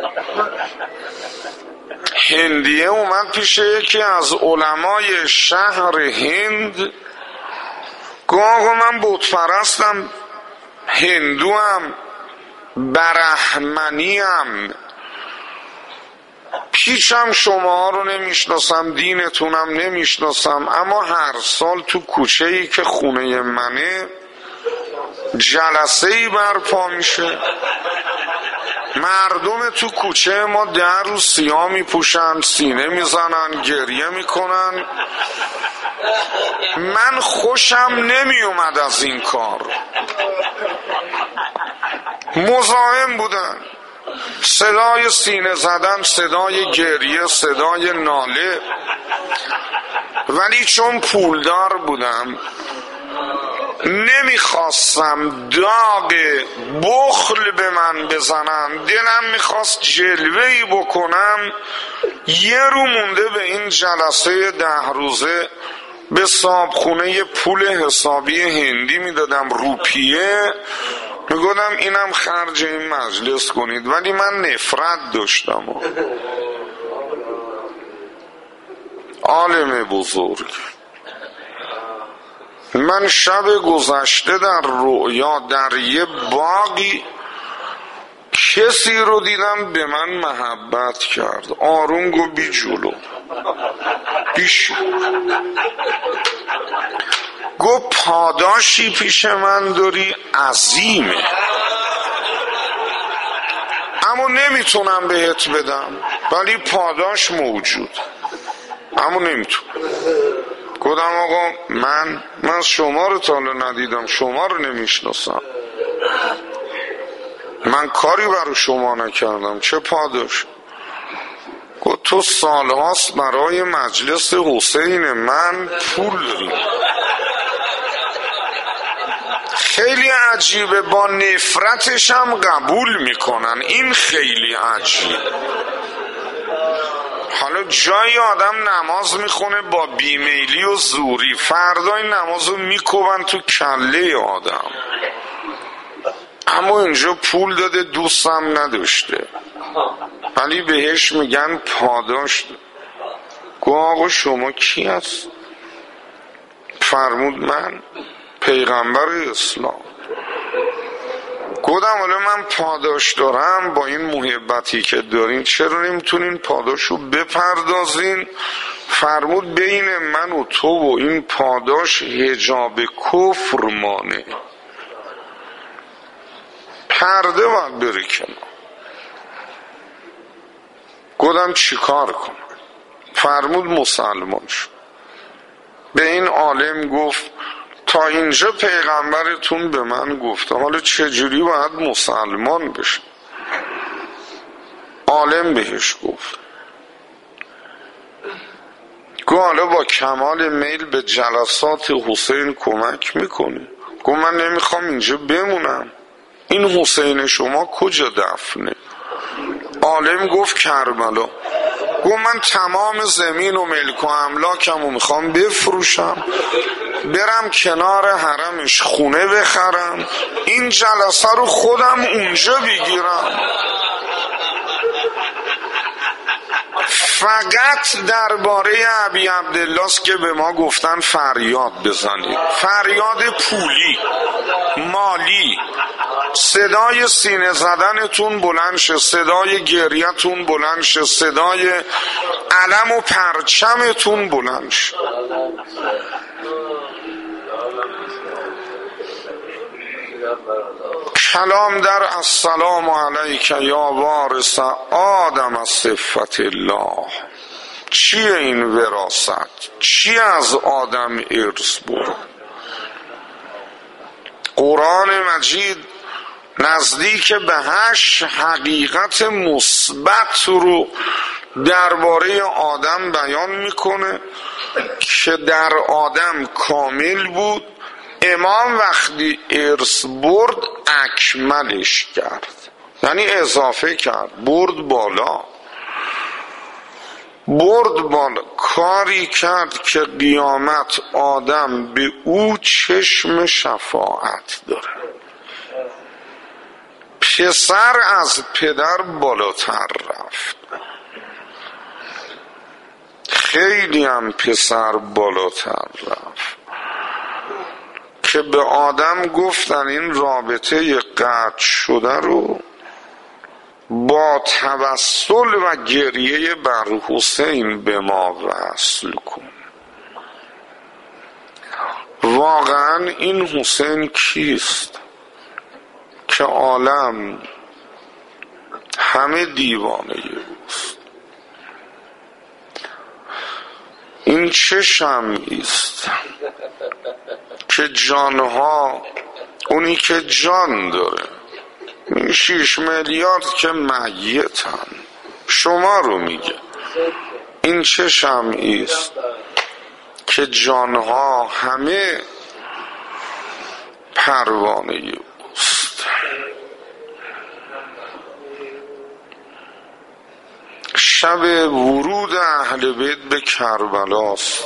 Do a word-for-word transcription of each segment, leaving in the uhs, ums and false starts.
هندیه اومد پیش یکی از علمای شهر هند، گفت آقا من بت پرستم، هندوام، برهمنیم، پیچم شما رو نمیشناسم، دینتونم نمیشناسم، اما هر سال تو کوچه ای که خونه منه جلسه ای برپا میشه، مردم تو کوچه ما در رو سیاه میپوشن، سینه میزنن، گریه میکنن، من خوشم نمیومد از این کار، مزاحم بودن، صدای سینه زدن، صدای گریه، صدای ناله، ولی چون پولدار بودم نمیخواستم داغ بخل به من بزنن، دلم میخواست جلوه‌ای بکنم. یه رو مونده به این جلسه ده روزه به صاحبخونه پول حسابی هندی میدادم، روپیه، میگفتم اینم خرج این مجلس کنید، ولی من نفرت داشتم. عالم بزرگ، من شب گذشته در رؤیا در یه باغی کسی رو دیدم به من محبت کرد، آروم گو بی جلو بیش گو پاداشی پیش من داری عظیمه، اما نمیتونم بهت بدم، ولی پاداش موجود، اما نمیتونم. گفتم آقا من من شما رو تا حالا ندیدم، شما رو نمیشناسم، من کاری برای شما نکردم، چه پاداش؟ گفت تو سالهاست برای مجلس حسین من پول داری. خیلی عجیبه، با نفرتش هم قبول میکنن، این خیلی عجیب. حالا جایی آدم نماز میخونه با بیمیلی و زوری، فردا این نماز رو میکوبن تو کله آدم، اما اینجا پول داده دوستم نداشته، ولی بهش میگن پاداش. گو آقا شما کی هست؟ فرمود من پیغمبر اسلام. گفتم حالا من پاداش دارم، با این محبتی که دارین چرا نمیتونین پاداش رو بپردازین؟ فرمود بین من و تو و این پاداش حجاب کفر مانه، پرده باید بره کنار. گفتم چی کار کنم؟ فرمود مسلمان شد. به این عالم گفت تا اینجا پیغمبرتون به من گفته، حالا چجوری باید مسلمان بشه؟ عالم بهش گفت گفت حالا با کمال میل به جلسات حسین کمک میکنی؟ گفت من نمیخوام اینجا بمونم، این حسین شما کجا دفنه؟ عالم گفت کربلا. گفت من تمام زمین و ملک و املاکم و میخوام بفروشم، برم کنار حرمش خونه بخرم، این جلسه رو خودم اونجا بگیرم، فقط درباره ابی عبدالله است که به ما گفتن فریاد بزنید، فریاد پولی مالی، صدای سینه زدنتون بلند شه، صدای گریتون بلند شه، صدای علم و پرچمتون بلند شه. کلام در السلام علیک یا وارث آدم از صفت الله. چیه این وراثت؟ چی از آدم ارث برد؟ قرآن مجید نزدیک به هشت حقیقت مثبت رو درباره آدم بیان میکنه که در آدم کامل بود، امام وقتی ارث برد اکملش کرد، یعنی اضافه کرد، برد بالا، برد بالا، کاری کرد که قیامت آدم به او چشم شفاعت داره. پسر از پدر بالاتر رفت، خیلی هم پسر بالاتر رفت که به آدم گفتن این رابطه قطع شده رو با توسل و گریه بر حسین به ما وصل کن. واقعا این حسین کیست که عالم همه دیوانه اوست؟ این چه شمعی است که جانها، اونی که جان داره، این شیش میلیارد که میتن، شما رو میگه، این چه شمعی است که جانها همه پروانه اوست. شب ورود اهل بیت به کربلاست.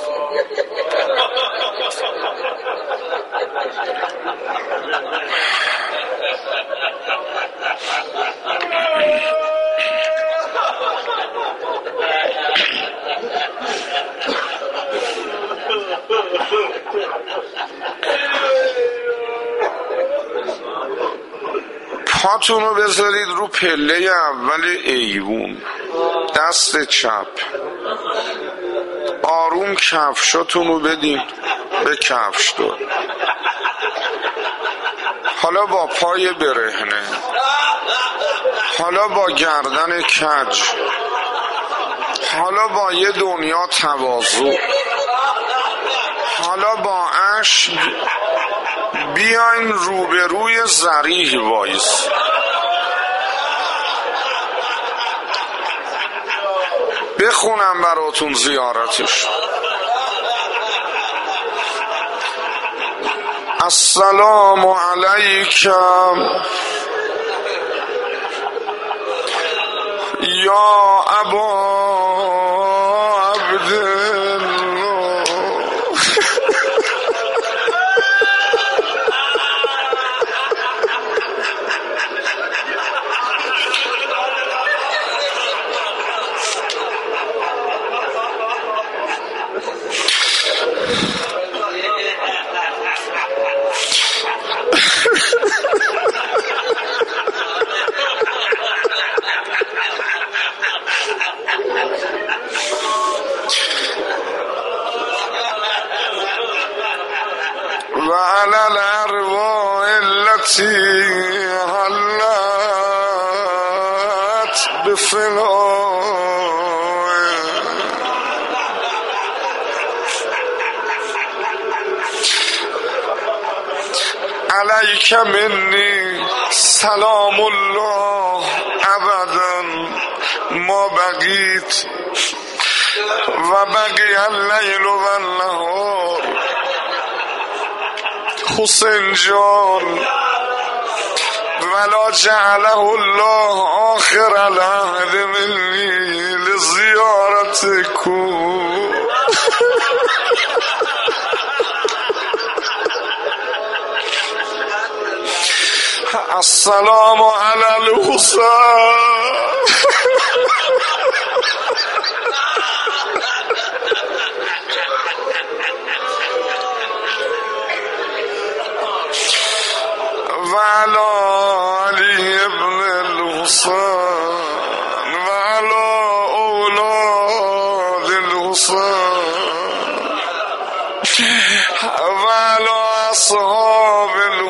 پاتونو بذارید رو پله اول ایوون، دست چپ، آروم کفشاتونو بدین به کفش دار. حالا با پای برهنه، حالا با گردن کج، حالا با یه دنیا تواضع، حالا با اشک بیاین روبروی ضریح وایس. بخونم براتون زیارتش. السلام علیکم یا ابا عبدالله. وعلى الأرواح التي حلت بفناء عليك مني سلام الله أبدا ما بقيت وبقي الليل والنهار. حسین جان ولا جعله الله آخر العهد منی لزیارتکم. السلام علی الحسین. وعلى علي ابن الحسين وعلى أولاد الحسين وعلى أصحاب الحسين